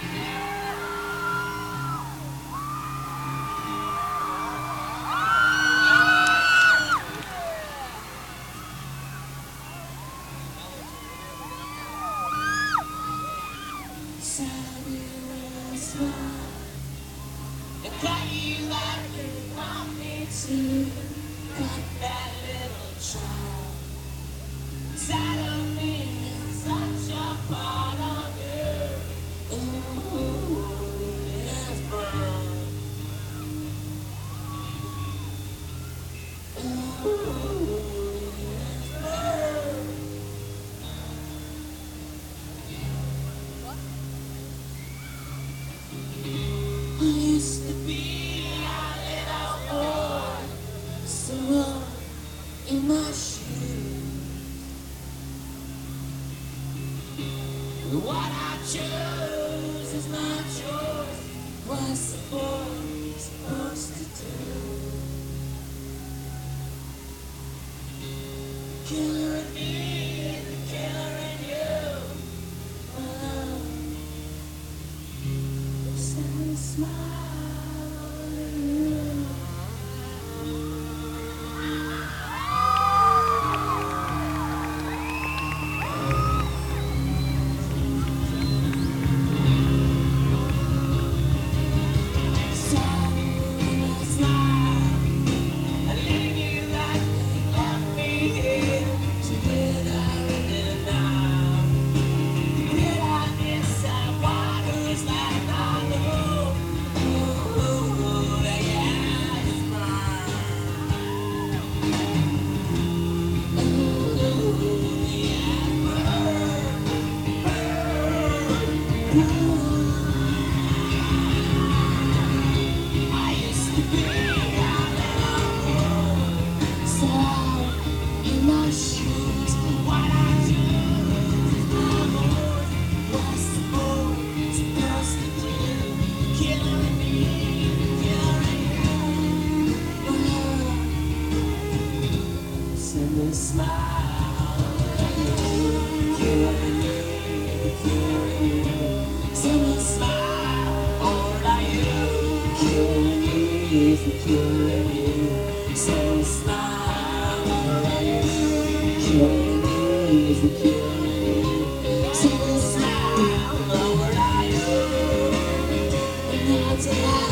Got that little child inside of me, such a part of you. Ooh, it's burn. Ooh, it's burn. I used to be a little boy, so in my shoes. What I choose is my choice. What's the boy supposed to do? Killer in me, the killer in you. My love, send a smile at you. Smile, where are you?